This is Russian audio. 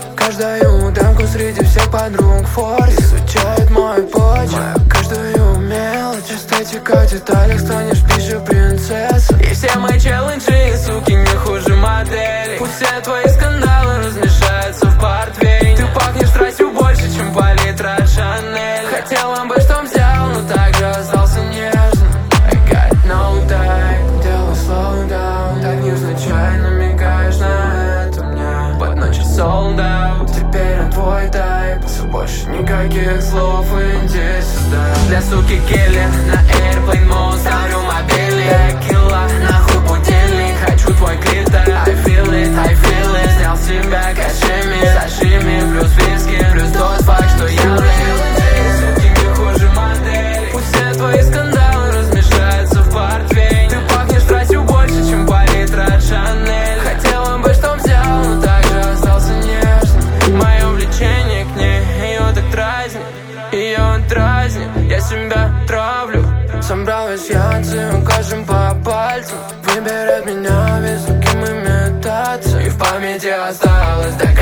Каждую дамку среди всех подруг форс изучает мой почерк, каждую мелочь, эстетика в деталях, станешь ближе принцесса. И все мои челленджи, суки, не хуже модели. Пусть все твои скандалы размешаются в портвейне. Ты пахнешь страстью больше, чем палитра от Шанель. Хотел бы, чтоб взял, но также остался нежным. I got no time, делай slow down. Так невзначай намекаешь на это мне. Под ночь sold out, теперь он твой тайп. Все больше никаких слов, иди сюда. Для суки киллер на airplane mode ставлю мобильник. Килла, нахуй будильник, хочу твой клитор. I feel it, снял с себя кашемир. Сашими плюс виски, плюс тот факт, что я влил. Суки не хуже модели. Пусть все твои скандалы размешаются в портвейне. Ты пахнешь страстью больше, чем палитра от Шанель. Хотела бы, чтоб взял, но также остался нежным. Мое влечение к ней, ее так дразнит, ее дразнит, я себя травлю. Собралась я, укажем по пальцам. Выберет меня, без кем и метаться. И в памяти осталось